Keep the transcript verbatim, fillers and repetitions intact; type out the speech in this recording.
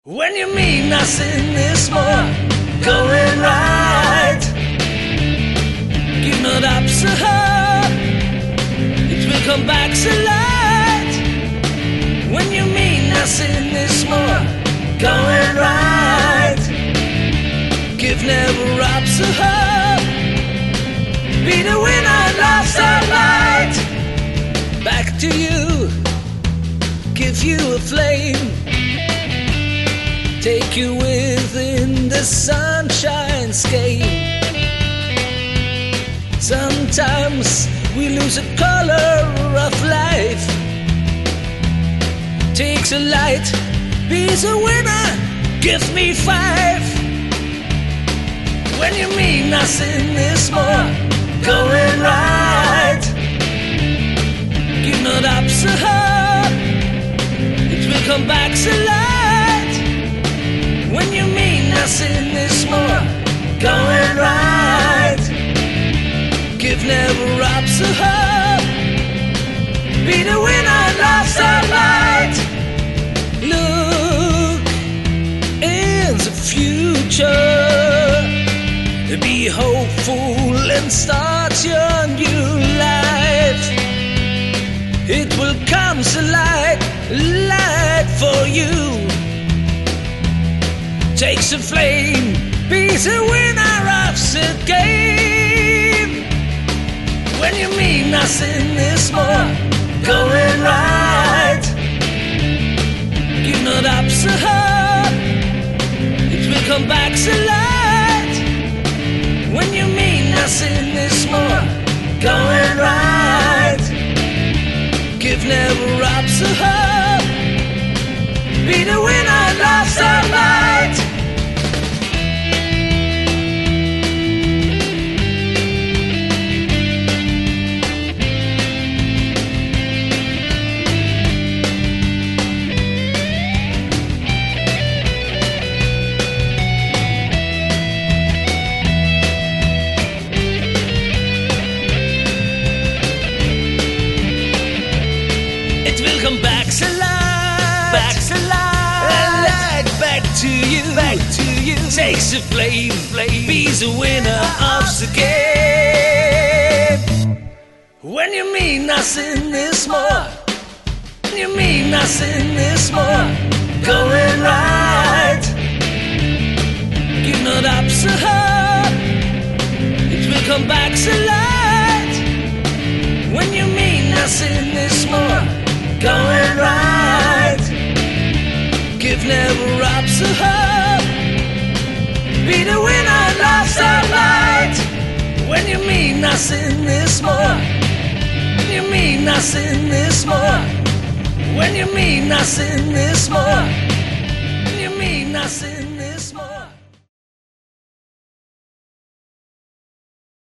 When you mean nothing is more going right, give not up so hard, it will come back so light. When you mean nothing is more going right, give never up so hard, be the winner, love starlight. Back to you, give you a flame, take you within the sunshine scape. Sometimes we lose a color of life. Takes a light, be a winner, give me five. When you mean nothing is more going right, give not up so hard, it will come back so light. When you mean nothing is more going right, give never up so hard, be the winner, love starlight. Look in the future, be hopeful and start your new life. It will come so light, light for you. Takes a flame, be the winner of the game. When you mean nothing is more going right, give not up so hard, it will come back so light. When you mean nothing is more going right, give never up so hard, be the winner, love starlight. Come back so light, back so light, light back to you, back to you. Takes a flame, flame, be the winner of the game. When you mean nothing is more, when you mean nothing is more going right, give not up so hard, it will come back so light. When you mean nothing is more going right, give never up so hard, be the winner, love starlight. When you mean nothing is more, when you mean nothing is more, when you mean nothing is more, when you mean nothing is more.